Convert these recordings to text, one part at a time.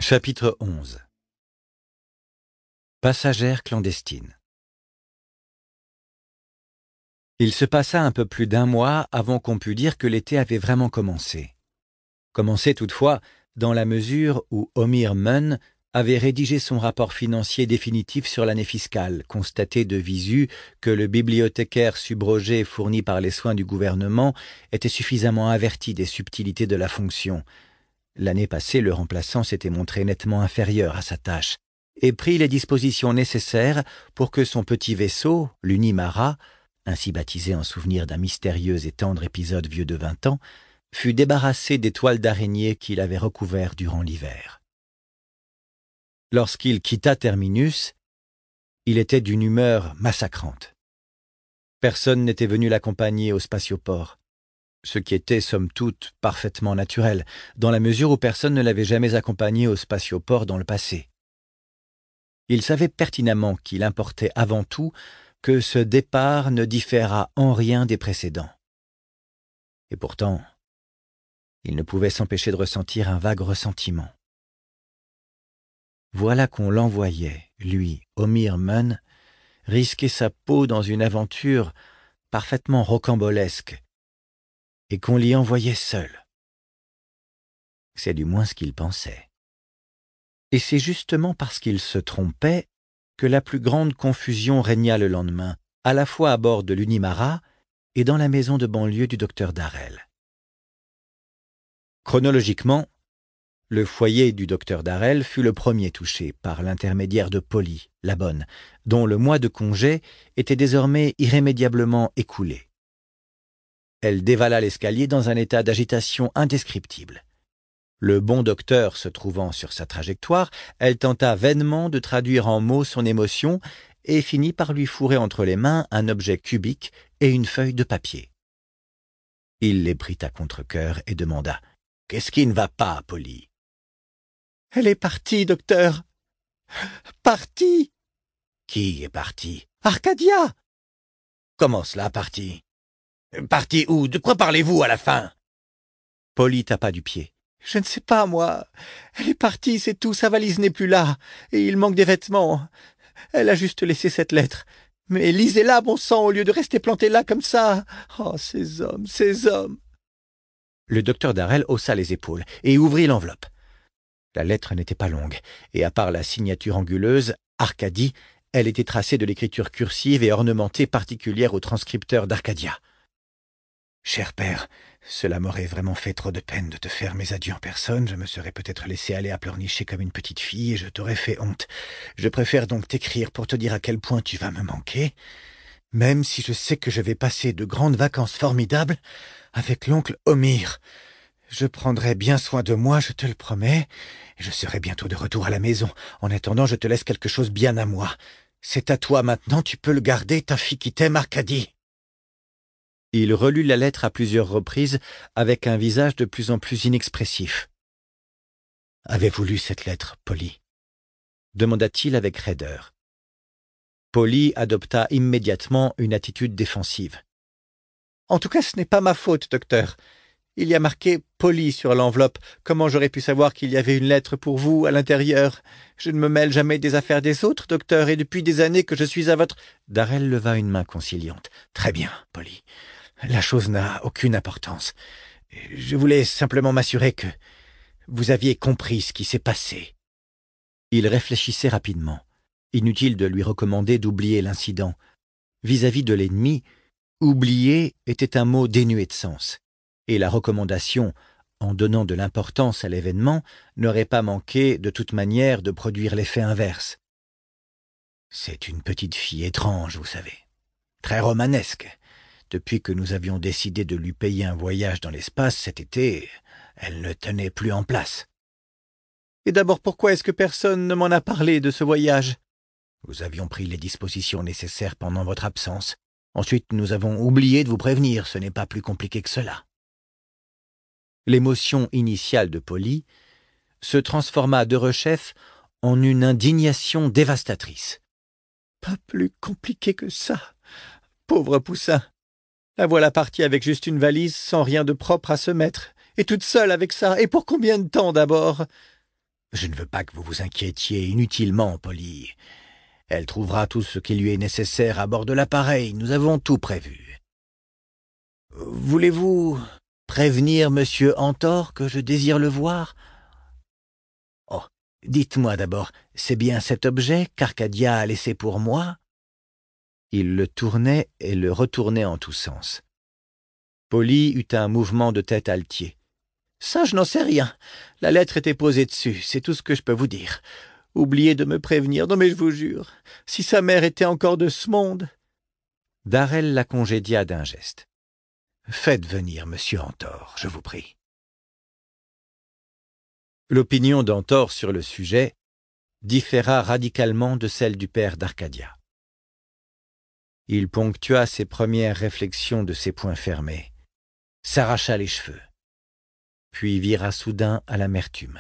Chapitre 11. Passagère clandestine. Il se passa un peu plus d'un mois avant qu'on pût dire que l'été avait vraiment commencé. Commencé toutefois dans la mesure où Omir Munn avait rédigé son rapport financier définitif sur l'année fiscale, constaté de visu que le bibliothécaire subrogé fourni par les soins du gouvernement était suffisamment averti des subtilités de la fonction. L'année passée, le remplaçant s'était montré nettement inférieur à sa tâche et prit les dispositions nécessaires pour que son petit vaisseau, l'Unimara, ainsi baptisé en souvenir d'un mystérieux et tendre épisode vieux de 20 ans, fut débarrassé des toiles d'araignée qui l'avaient recouvert durant l'hiver. Lorsqu'il quitta Terminus, il était d'une humeur massacrante. Personne n'était venu l'accompagner au spatioport, ce qui était, somme toute, parfaitement naturel, dans la mesure où personne ne l'avait jamais accompagné au spatioport dans le passé. Il savait pertinemment qu'il importait avant tout que ce départ ne différât en rien des précédents. Et pourtant, il ne pouvait s'empêcher de ressentir un vague ressentiment. Voilà qu'on l'envoyait, lui, Omir Munn, risquer sa peau dans une aventure parfaitement rocambolesque, et qu'on l'y envoyait seul. C'est du moins ce qu'il pensait. Et c'est justement parce qu'il se trompait que la plus grande confusion régna le lendemain, à la fois à bord de l'Unimara et dans la maison de banlieue du docteur Darrell. Chronologiquement, le foyer du docteur Darrell fut le premier touché par l'intermédiaire de Polly, la bonne, dont le mois de congé était désormais irrémédiablement écoulé. Elle dévala l'escalier dans un état d'agitation indescriptible. Le bon docteur se trouvant sur sa trajectoire, elle tenta vainement de traduire en mots son émotion et finit par lui fourrer entre les mains un objet cubique et une feuille de papier. Il les prit à contre-cœur et demanda « Qu'est-ce qui ne va pas, Polly ?»« Elle est partie, docteur. Partie !»« Qui est parti ?»« Arcadia !»« Comment cela, partie ? Partie où ? De quoi parlez-vous à la fin ?» Polly tapa du pied. « Je ne sais pas, moi. Elle est partie, c'est tout. Sa valise n'est plus là. Et il manque des vêtements. Elle a juste laissé cette lettre. Mais lisez-la, bon sang, au lieu de rester planté là comme ça. Oh, ces hommes, ces hommes !» Le docteur Darrell haussa les épaules et ouvrit l'enveloppe. La lettre n'était pas longue, et à part la signature anguleuse, Arcadie, elle était tracée de l'écriture cursive et ornementée particulière au transcripteur d'Arcadia. « Cher père, cela m'aurait vraiment fait trop de peine de te faire mes adieux en personne. Je me serais peut-être laissé aller à pleurnicher comme une petite fille et je t'aurais fait honte. Je préfère donc t'écrire pour te dire à quel point tu vas me manquer, même si je sais que je vais passer de grandes vacances formidables avec l'oncle Omir. Je prendrai bien soin de moi, je te le promets, et je serai bientôt de retour à la maison. En attendant, je te laisse quelque chose bien à moi. C'est à toi maintenant, tu peux le garder, ta fille qui t'aime, Arcadie. » Il relut la lettre à plusieurs reprises avec un visage de plus en plus inexpressif. « Avez-vous lu cette lettre, Polly ?» demanda-t-il avec raideur. Polly adopta immédiatement une attitude défensive. « En tout cas, ce n'est pas ma faute, docteur. Il y a marqué « Polly » sur l'enveloppe. Comment j'aurais pu savoir qu'il y avait une lettre pour vous à l'intérieur? Je ne me mêle jamais des affaires des autres, docteur, et depuis des années que je suis à votre... » Darrell leva une main conciliante. « Très bien, Polly. La chose n'a aucune importance. Je voulais simplement m'assurer que vous aviez compris ce qui s'est passé. » Il réfléchissait rapidement. Inutile de lui recommander d'oublier l'incident. Vis-à-vis de l'ennemi, oublier était un mot dénué de sens. Et la recommandation, en donnant de l'importance à l'événement, n'aurait pas manqué de toute manière de produire l'effet inverse. C'est une petite fille étrange, vous savez. Très romanesque. Depuis que nous avions décidé de lui payer un voyage dans l'espace cet été, elle ne tenait plus en place. Et d'abord, pourquoi est-ce que personne ne m'en a parlé de ce voyage? Nous avions pris les dispositions nécessaires pendant votre absence. Ensuite, nous avons oublié de vous prévenir, ce n'est pas plus compliqué que cela. L'émotion initiale de Polly se transforma de rechef en une indignation dévastatrice. Pas plus compliqué que ça. Pauvre poussin. La voilà partie avec juste une valise, sans rien de propre à se mettre. Et toute seule avec ça. Et pour combien de temps d'abord? Je ne veux pas que vous vous inquiétiez inutilement, Polly. Elle trouvera tout ce qui lui est nécessaire à bord de l'appareil. Nous avons tout prévu. Voulez-vous prévenir Monsieur Antor que je désire le voir? Oh, dites-moi d'abord, c'est bien cet objet qu'Arcadia a laissé pour moi? Il le tournait et le retournait en tous sens. Polly eut un mouvement de tête altier. « Ça, je n'en sais rien. La lettre était posée dessus, c'est tout ce que je peux vous dire. Oubliez de me prévenir, non mais je vous jure, si sa mère était encore de ce monde... » Darrell la congédia d'un geste. « Faites venir Monsieur Antor, je vous prie. » L'opinion d'Antor sur le sujet différa radicalement de celle du père d'Arcadia. Il ponctua ses premières réflexions de ses poings fermés, s'arracha les cheveux, puis vira soudain à l'amertume.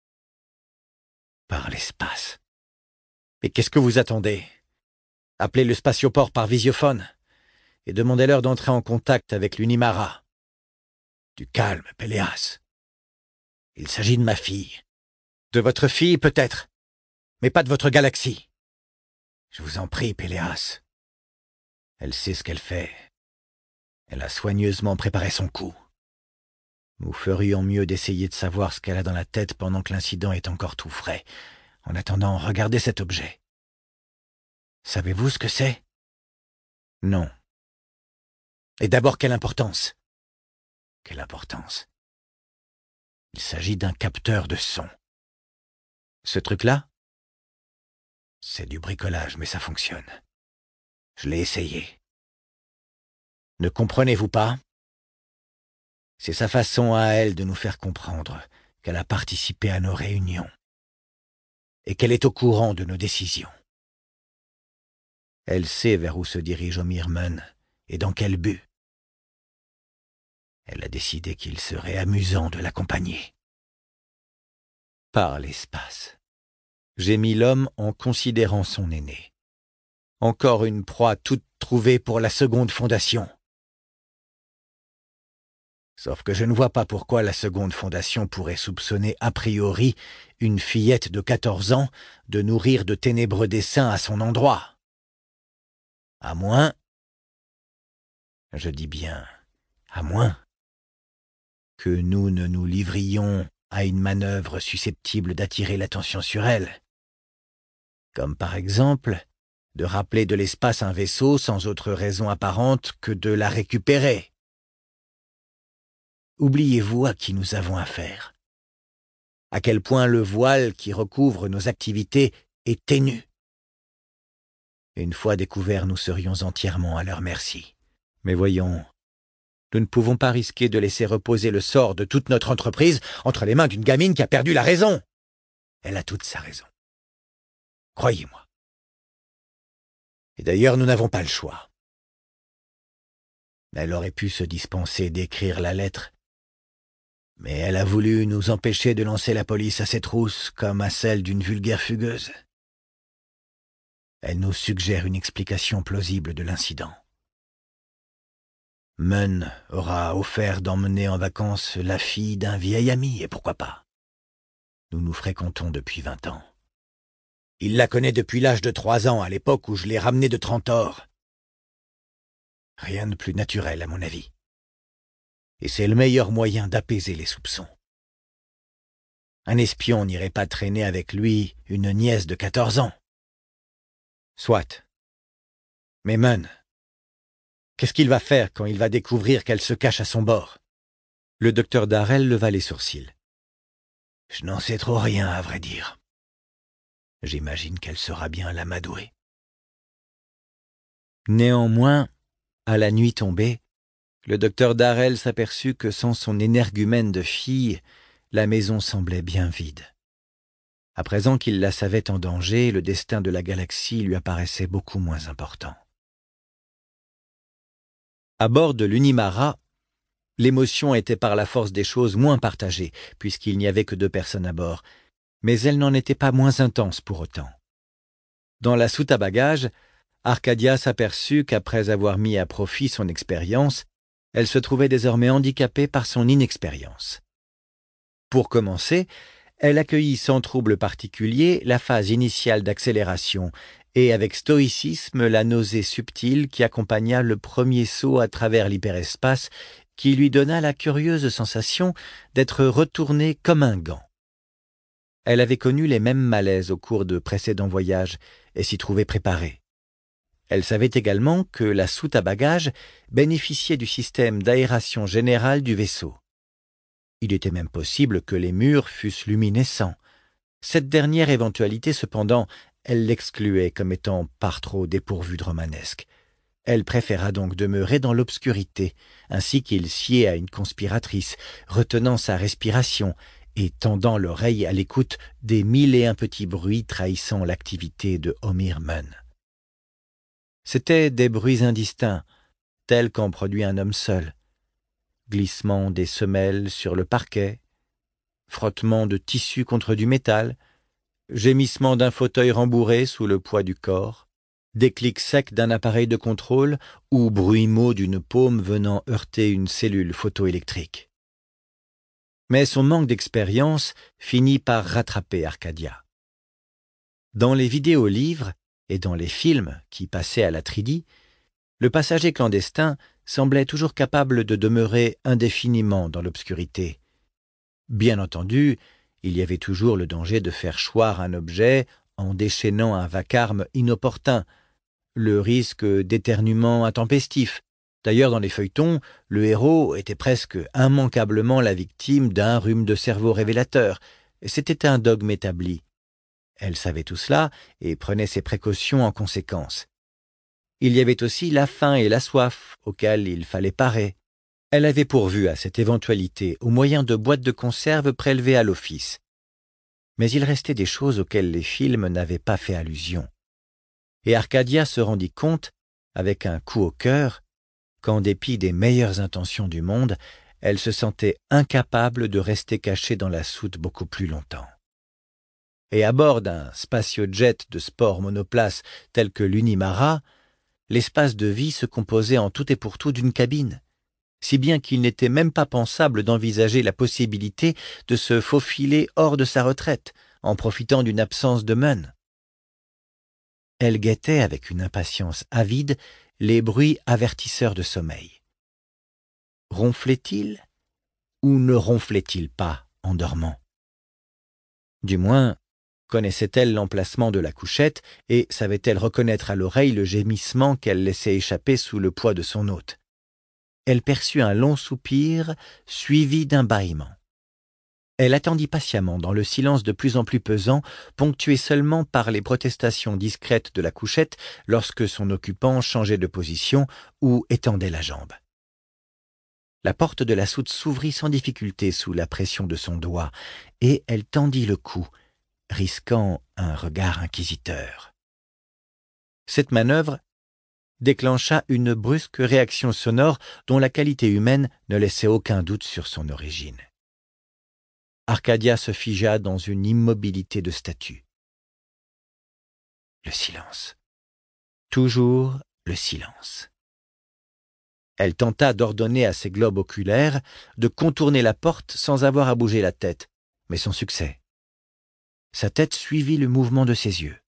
Par l'espace. Mais qu'est-ce que vous attendez? Appelez le spatioport par visiophone et demandez-leur d'entrer en contact avec l'Unimara. Du calme, Péléas. Il s'agit de ma fille. De votre fille, peut-être, mais pas de votre galaxie. Je vous en prie, Péléas. Elle sait ce qu'elle fait. Elle a soigneusement préparé son coup. Nous ferions mieux d'essayer de savoir ce qu'elle a dans la tête pendant que l'incident est encore tout frais. En attendant, regardez cet objet. Savez-vous ce que c'est? Non. Et d'abord, quelle importance? Quelle importance? Il s'agit d'un capteur de son. Ce truc-là? C'est du bricolage, mais ça fonctionne. Je l'ai essayé. Ne comprenez-vous pas? C'est sa façon à elle de nous faire comprendre qu'elle a participé à nos réunions et qu'elle est au courant de nos décisions. Elle sait vers où se dirige Omir Munn et dans quel but. Elle a décidé qu'il serait amusant de l'accompagner. Par l'espace. J'ai mis l'homme en considérant son aîné. Encore une proie toute trouvée pour la seconde fondation. Sauf que je ne vois pas pourquoi la seconde fondation pourrait soupçonner a priori une fillette de 14 ans de nourrir de ténébreux desseins à son endroit. À moins, je dis bien, à moins, que nous ne nous livrions à une manœuvre susceptible d'attirer l'attention sur elle. Comme par exemple, de rappeler de l'espace un vaisseau sans autre raison apparente que de la récupérer. Oubliez-vous à qui nous avons affaire? À quel point le voile qui recouvre nos activités est ténu? Une fois découverts, nous serions entièrement à leur merci. Mais voyons, nous ne pouvons pas risquer de laisser reposer le sort de toute notre entreprise entre les mains d'une gamine qui a perdu la raison. Elle a toute sa raison. Croyez-moi. Et d'ailleurs, nous n'avons pas le choix. Elle aurait pu se dispenser d'écrire la lettre, mais elle a voulu nous empêcher de lancer la police à ses trousses comme à celle d'une vulgaire fugueuse. Elle nous suggère une explication plausible de l'incident. Munn aura offert d'emmener en vacances la fille d'un vieil ami, et pourquoi pas? Nous nous fréquentons depuis 20 ans. Il la connaît depuis l'âge de 3 ans, à l'époque où je l'ai ramenée de Trantor. Rien de plus naturel, à mon avis. Et c'est le meilleur moyen d'apaiser les soupçons. Un espion n'irait pas traîner avec lui une nièce de 14 ans. Soit. Mais Munn, qu'est-ce qu'il va faire quand il va découvrir qu'elle se cache à son bord? Le docteur Darrell leva les sourcils. Je n'en sais trop rien, à vrai dire. J'imagine qu'elle sera bien l'amadouée. Néanmoins, à la nuit tombée, le docteur Darrell s'aperçut que sans son énergumène de fille, la maison semblait bien vide. À présent qu'il la savait en danger, le destin de la galaxie lui apparaissait beaucoup moins important. À bord de l'Unimara, l'émotion était par la force des choses moins partagée, puisqu'il n'y avait que 2 personnes à bord, mais elle n'en était pas moins intense pour autant. Dans la soute à bagages, Arcadia s'aperçut qu'après avoir mis à profit son expérience, elle se trouvait désormais handicapée par son inexpérience. Pour commencer, Elle accueillit sans trouble particulier la phase initiale d'accélération et avec stoïcisme la nausée subtile qui accompagna le premier saut à travers l'hyperespace qui lui donna la curieuse sensation d'être retournée comme un gant. Elle avait connu les mêmes malaises au cours de précédents voyages et s'y trouvait préparée. Elle savait également que la soute à bagages bénéficiait du système d'aération générale du vaisseau. Il était même possible que les murs fussent luminescents. Cette dernière éventualité, cependant, elle l'excluait comme étant par trop dépourvue de romanesque. Elle préféra donc demeurer dans l'obscurité, ainsi qu'il sied à une conspiratrice, retenant sa respiration et tendant l'oreille à l'écoute des 1001 petits bruits trahissant l'activité de Homer Munn. C'étaient des bruits indistincts, tels qu'en produit un homme seul. Glissement des semelles sur le parquet, frottement de tissu contre du métal, gémissement d'un fauteuil rembourré sous le poids du corps, déclic sec d'un appareil de contrôle ou bruit-mot d'une paume venant heurter une cellule photoélectrique. Mais son manque d'expérience finit par rattraper Arcadia. Dans les vidéolivres et dans les films qui passaient à la 3D, le passager clandestin semblait toujours capable de demeurer indéfiniment dans l'obscurité. Bien entendu, il y avait toujours le danger de faire choir un objet en déchaînant un vacarme inopportun, le risque d'éternuement intempestif. D'ailleurs, dans les feuilletons, le héros était presque immanquablement la victime d'un rhume de cerveau révélateur. C'était un dogme établi. Elle savait tout cela et prenait ses précautions en conséquence. Il y avait aussi la faim et la soif auxquelles il fallait parer. Elle avait pourvu à cette éventualité au moyen de boîtes de conserve prélevées à l'office. Mais il restait des choses auxquelles les films n'avaient pas fait allusion. Et Arcadia se rendit compte, avec un coup au cœur, qu'en dépit des meilleures intentions du monde, elle se sentait incapable de rester cachée dans la soute beaucoup plus longtemps. Et à bord d'un spatio-jet de sport monoplace tel que l'Unimara, l'espace de vie se composait en tout et pour tout d'une cabine, si bien qu'il n'était même pas pensable d'envisager la possibilité de se faufiler hors de sa retraite, en profitant d'une absence de Munn. Elle guettait avec une impatience avide les bruits avertisseurs de sommeil. Ronflait-il ou ne ronflait-il pas en dormant? Du moins, connaissait-elle l'emplacement de la couchette et savait-elle reconnaître à l'oreille le gémissement qu'elle laissait échapper sous le poids de son hôte? Elle perçut un long soupir suivi d'un bâillement. Elle attendit patiemment dans le silence de plus en plus pesant, ponctué seulement par les protestations discrètes de la couchette lorsque son occupant changeait de position ou étendait la jambe. La porte de la soute s'ouvrit sans difficulté sous la pression de son doigt, et elle tendit le cou, risquant un regard inquisiteur. Cette manœuvre déclencha une brusque réaction sonore dont la qualité humaine ne laissait aucun doute sur son origine. Arcadia se figea dans une immobilité de statue. Le silence. Toujours le silence. Elle tenta d'ordonner à ses globes oculaires de contourner la porte sans avoir à bouger la tête, mais sans succès. Sa tête suivit le mouvement de ses yeux.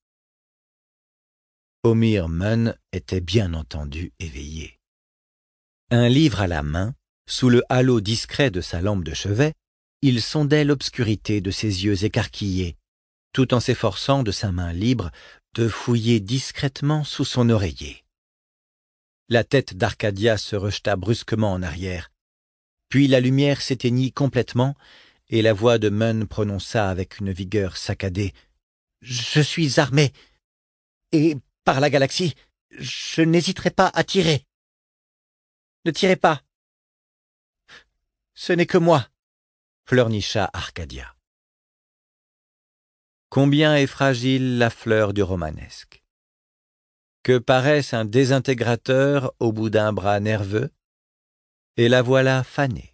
Homer Munn était bien entendu éveillé. Un livre à la main, sous le halo discret de sa lampe de chevet, il sondait l'obscurité de ses yeux écarquillés, tout en s'efforçant de sa main libre de fouiller discrètement sous son oreiller. La tête d'Arcadia se rejeta brusquement en arrière, puis la lumière s'éteignit complètement et la voix de Munn prononça avec une vigueur saccadée « Je suis armé, et par la galaxie, je n'hésiterai pas à tirer. Ne tirez pas. Ce n'est que moi. » pleurnicha Arcadia. Combien est fragile la fleur du romanesque. Que paraisse un désintégrateur au bout d'un bras nerveux, et la voilà fanée.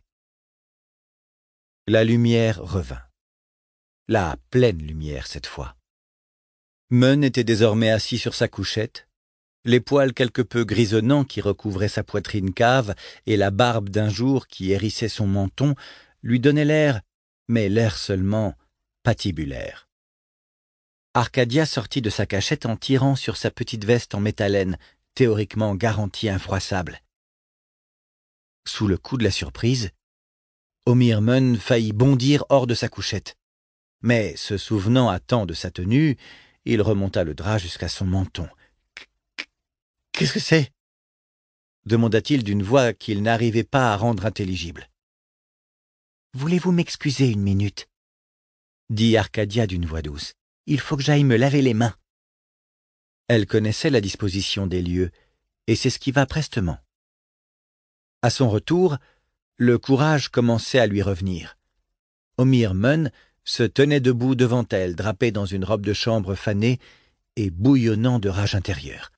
La lumière revint. La pleine lumière cette fois. Munn était désormais assis sur sa couchette, les poils quelque peu grisonnants qui recouvraient sa poitrine cave et la barbe d'un jour qui hérissait son menton lui donnaient l'air, mais l'air seulement, patibulaire. Arcadia sortit de sa cachette en tirant sur sa petite veste en métalène, théoriquement garantie infroissable. Sous le coup de la surprise, Omir Mun faillit bondir hors de sa couchette. Mais, se souvenant à temps de sa tenue, il remonta le drap jusqu'à son menton. « Qu'est-ce que c'est » demanda-t-il d'une voix qu'il n'arrivait pas à rendre intelligible. « Voulez-vous m'excuser une minute » dit Arcadia d'une voix douce. « Il faut que j'aille me laver les mains. » Elle connaissait la disposition des lieux et s'esquiva prestement. À son retour, le courage commençait à lui revenir. Omir Mun se tenait debout devant elle, drapé dans une robe de chambre fanée et bouillonnant de rage intérieure.